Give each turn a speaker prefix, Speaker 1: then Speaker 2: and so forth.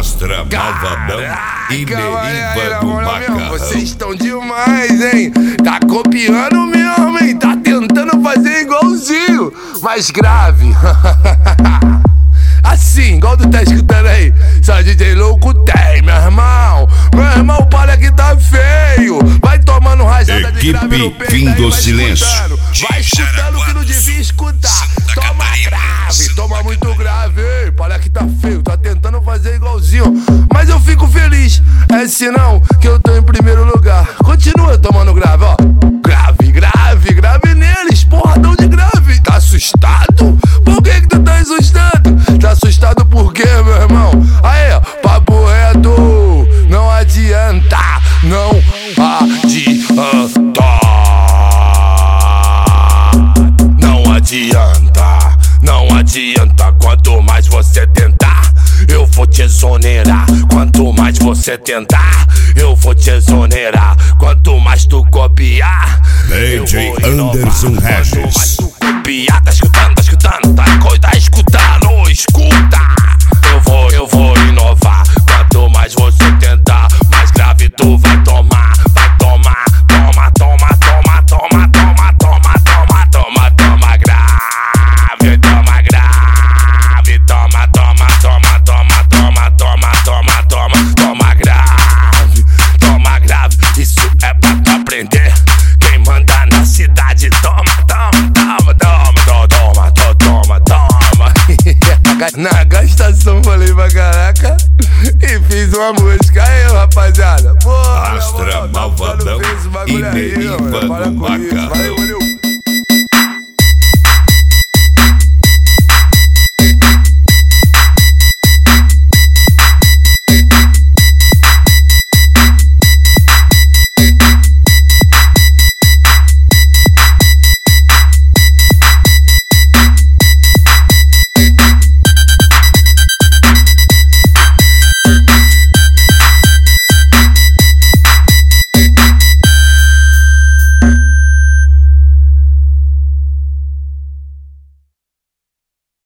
Speaker 1: Astra, Malvadão e Meriva do Macarrão.
Speaker 2: Vocês estão demais, hein? Tá copiando mesmo, hein? Tá tentando fazer igualzinho, mas grave. Assim, igual tu tá escutando aí. Só DJ louco tem, meu irmão. Meu irmão, para que tá feio. Vai tomando rajada de grave no peito.
Speaker 1: Fim do silêncio.
Speaker 2: Vai escutando o que não devia escutar. Toma grave, toma muito grave. Ei, para que tá feio, tá tentando fazer igualzinho, mas eu fico feliz. É sinal que eu tô em primeiro lugar. Continua tomando grave, ó. Grave, grave, grave neles. Porradão de grave. Tá assustado? Por que tu tá assustado? Tá assustado por quê, meu irmão? Aê, papo reto. Não adianta, não adianta. Não adianta, não adianta. Quanto mais você tentar, eu vou te exonerar. Quanto mais você tentar, eu vou te exonerar. Quanto mais tu copiar,
Speaker 1: DJ Anderson Regis.
Speaker 2: Quanto mais tu copiar, tá escutando, tá escutando, escuta. Eu vou inovar. Quanto mais você tentar, mais grave tu vai tomar. Vai tomar, toma, toma, toma, toma, toma, toma, toma, toma, toma grave, toma grave, toma, toma, toma, toma, toma, toma, toma, toma, toma grave, isso é pra tu aprender. Quem manda na cidade, toma, toma, toma, toma, toma, toma, toma, toma. Na gastação falei pra caraca e fiz uma música. Aí, rapaziada, porra,
Speaker 1: Astra, Malvadão e Meriva do Macarrão.
Speaker 2: Valeu.